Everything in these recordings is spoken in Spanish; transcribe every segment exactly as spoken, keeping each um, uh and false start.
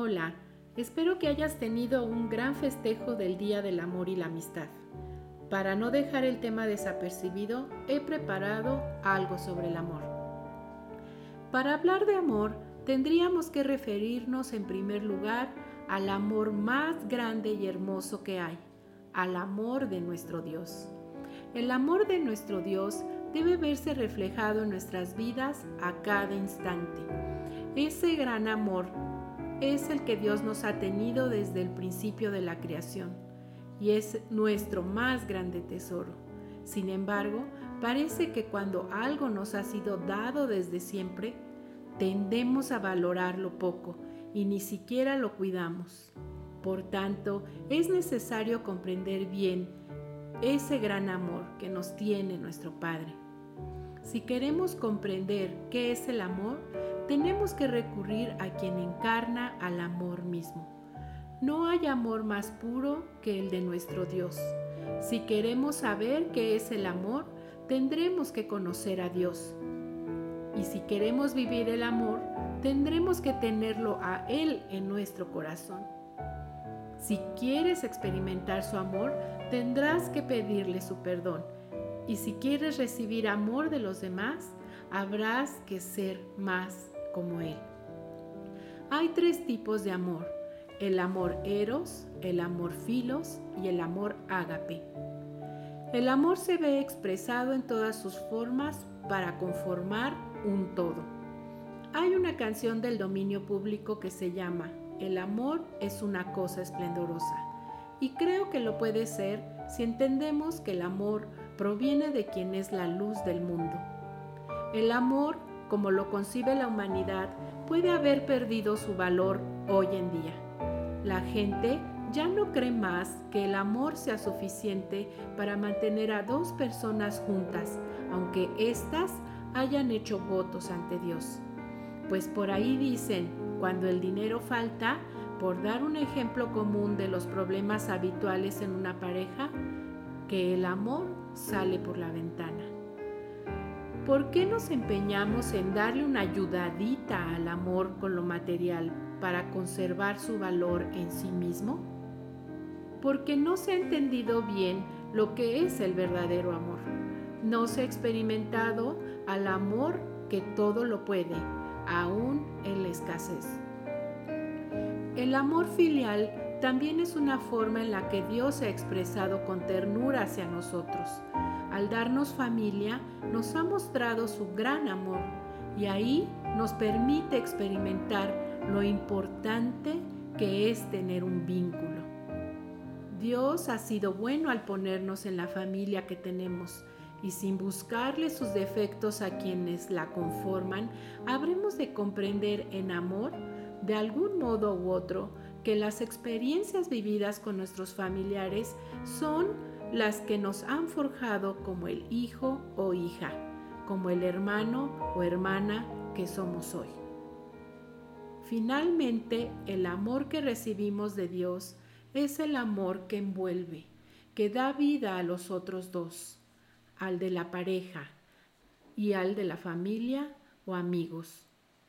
Hola, espero que hayas tenido un gran festejo del Día del Amor y la Amistad. Para no dejar el tema desapercibido, he preparado algo sobre el amor. Para hablar de amor, tendríamos que referirnos en primer lugar al amor más grande y hermoso que hay, al amor de nuestro Dios. El amor de nuestro Dios debe verse reflejado en nuestras vidas a cada instante. Ese gran amor es el que Dios nos ha tenido desde el principio de la creación y es nuestro más grande tesoro. Sin embargo, parece que cuando algo nos ha sido dado desde siempre, tendemos a valorarlo poco y ni siquiera lo cuidamos. Por tanto, es necesario comprender bien ese gran amor que nos tiene nuestro Padre. Si queremos comprender qué es el amor, tenemos que recurrir a quien encarna al amor mismo. No hay amor más puro que el de nuestro Dios. Si queremos saber qué es el amor, tendremos que conocer a Dios. Y si queremos vivir el amor, tendremos que tenerlo a Él en nuestro corazón. Si quieres experimentar su amor, tendrás que pedirle su perdón. Y si quieres recibir amor de los demás, habrás que ser más como Él. Hay tres tipos de amor: el amor eros, el amor filos y el amor ágape. El amor se ve expresado en todas sus formas para conformar un todo. Hay una canción del dominio público que se llama El amor es una cosa esplendorosa, y creo que lo puede ser si entendemos que el amor proviene de quien es la luz del mundo. El amor, como lo concibe la humanidad, puede haber perdido su valor hoy en día. La gente ya no cree más que el amor sea suficiente para mantener a dos personas juntas, aunque éstas hayan hecho votos ante Dios. Pues por ahí dicen, cuando el dinero falta, por dar un ejemplo común de los problemas habituales en una pareja, que el amor sale por la ventana. ¿Por qué nos empeñamos en darle una ayudadita al amor con lo material para conservar su valor en sí mismo? Porque no se ha entendido bien lo que es el verdadero amor. No se ha experimentado al amor que todo lo puede, aún en la escasez. El amor filial también es una forma en la que Dios se ha expresado con ternura hacia nosotros. Al darnos familia, nos ha mostrado su gran amor y ahí nos permite experimentar lo importante que es tener un vínculo. Dios ha sido bueno al ponernos en la familia que tenemos y sin buscarle sus defectos a quienes la conforman, habremos de comprender en amor, de algún modo u otro, que las experiencias vividas con nuestros familiares son las que nos han forjado como el hijo o hija, como el hermano o hermana que somos hoy. Finalmente, el amor que recibimos de Dios es el amor que envuelve, que da vida a los otros dos, al de la pareja y al de la familia o amigos.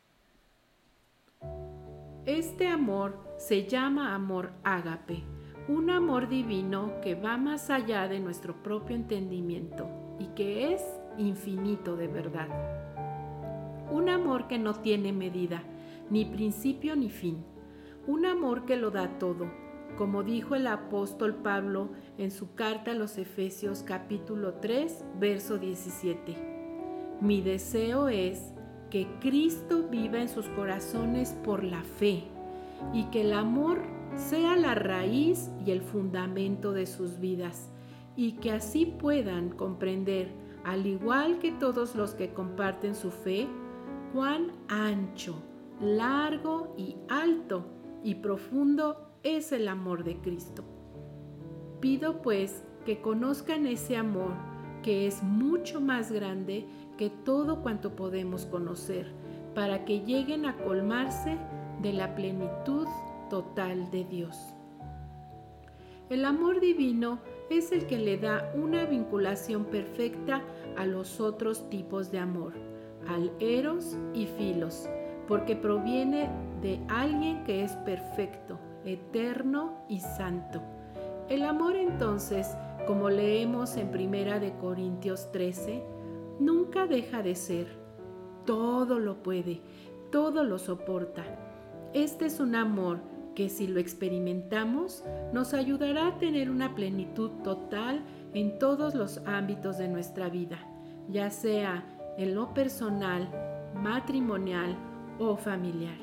Este amor se llama amor ágape, un amor divino que va más allá de nuestro propio entendimiento y que es infinito de verdad. Un amor que no tiene medida, ni principio ni fin. Un amor que lo da todo, como dijo el apóstol Pablo en su carta a los Efesios capítulo tres, verso diecisiete. Mi deseo es que Cristo viva en sus corazones por la fe y que el amor sea la raíz y el fundamento de sus vidas y que así puedan comprender, al igual que todos los que comparten su fe, cuán ancho, largo y alto y profundo es el amor de Cristo. Pido pues que conozcan ese amor que es mucho más grande que todo cuanto podemos conocer, para que lleguen a colmarse de la plenitud total de Dios. El amor divino es el que le da una vinculación perfecta a los otros tipos de amor, al eros y filos, porque proviene de alguien que es perfecto, eterno y santo. El amor entonces, como leemos en Primera de Corintios trece, nunca deja de ser. Todo lo puede, todo lo soporta. Este es un amor que, si lo experimentamos, nos ayudará a tener una plenitud total en todos los ámbitos de nuestra vida, ya sea en lo personal, matrimonial o familiar.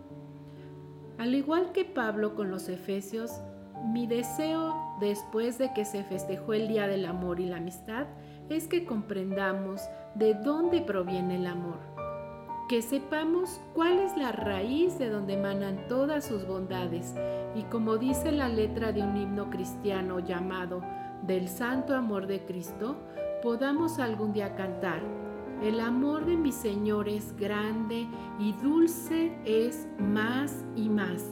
Al igual que Pablo con los Efesios, mi deseo después de que se festejó el Día del Amor y la Amistad es que comprendamos de dónde proviene el amor, que sepamos cuál es la raíz de donde emanan todas sus bondades y, como dice la letra de un himno cristiano llamado Del Santo Amor de Cristo, podamos algún día cantar: el amor de mi Señor es grande y dulce es más y más,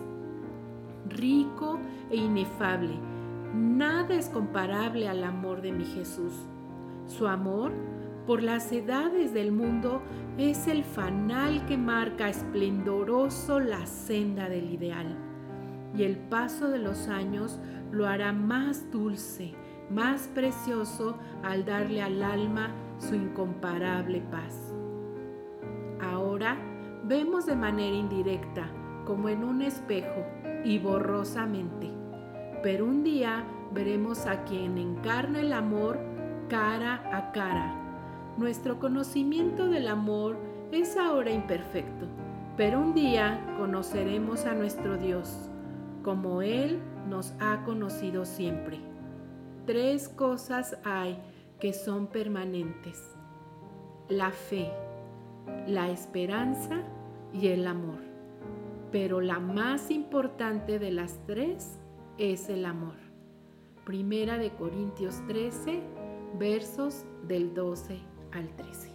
rico e inefable. Nada es comparable al amor de mi Jesús. Su amor por las edades del mundo es el fanal que marca esplendoroso la senda del ideal, y el paso de los años lo hará más dulce, más precioso al darle al alma su incomparable paz. Ahora vemos de manera indirecta, como en un espejo y borrosamente, pero un día veremos a quien encarna el amor cara a cara. Nuestro conocimiento del amor es ahora imperfecto, pero un día conoceremos a nuestro Dios, como Él nos ha conocido siempre. Tres cosas hay que son permanentes: la fe, la esperanza y el amor. Pero la más importante de las tres es el amor. Primera de Corintios trece, versos del doce al trece.